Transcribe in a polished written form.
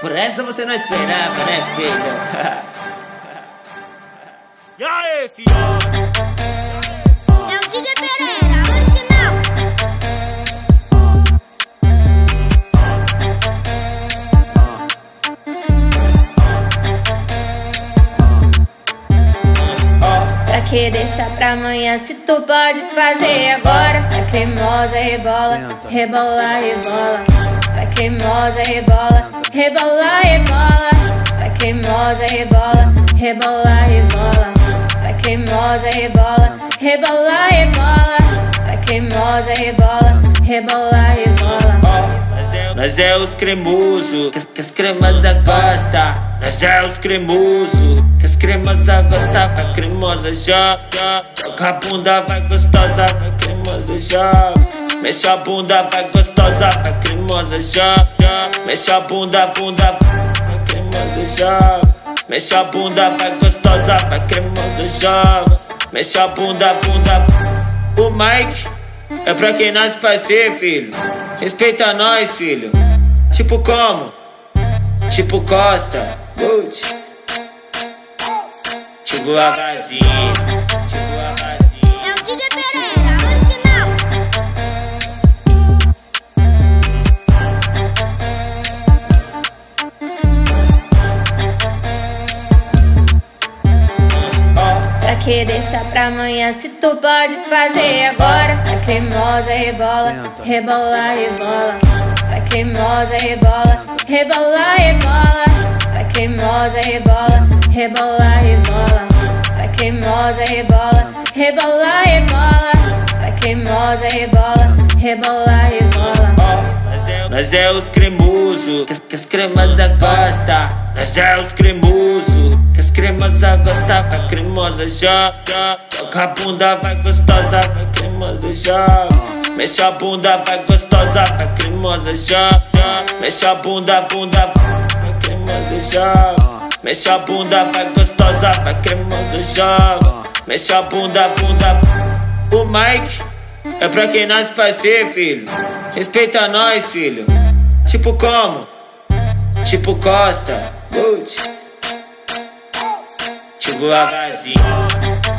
Por essa você não esperava, né, filho? E aí, filho? É o DJ Pereira, original. Pra que deixar pra amanhã se tu pode fazer agora? Vai cremosa, rebola, rebola, rebola. Vai cremosa, rebola, rebola, rebola. Vai cremosa, rebola, rebola, rebola. Vai cremosa, rebola, rebola, rebola. Vai cremosa, rebola, rebola, rebola. Nós é os cremoso, que as cremosas gosta. Nós é os cremoso, que as cremosas gosta. Vai cremosa, joga, joga a bunda, vai gostosa. Vai cremosa, joga, mexe a bunda, vai gostosa. Vai cremosa, joga, mexe a bunda, bunda. Vai cremosa, joga, mexe a bunda, vai gostosa. Vai cremosa, joga, mexe a bunda, bunda. O Mike é pra quem nasce pra ser, filho. Respeita nós, filho. Tipo como? Tipo Costa, Gucci. Tipo a vazia. Tipo a vazia. É o DJ Pereira, original. Pra que deixar pra amanhã se tu pode fazer agora? Vai cremosa, rebola, rebola, rebola. Vai cremosa, rebola, rebola, rebola. Vai cremosa, rebola, rebola, rebola. Vai cremosa, rebola, rebola, rebola. Vai cremosa, rebola, rebola, rebola. Nós é os cremoso, que as cremosas gosta. Nós é os cremoso, que as cremosas gosta. Vai cremosa, joga, joga a bunda, vai gostosa. Vai cremosa, joga, mexe a bunda, vai gostosa. Vai cremosa, joga, mexe a bunda, bunda. Vai cremosa, joga, mexe a bunda, vai gostosa. Vai cremosa, joga, mexe a bunda, bunda. O Mike é pra quem nasce pra ser, filho. Respeita nós, filho. Tipo como? Tipo Costa, Gucci. Tipo a vazia.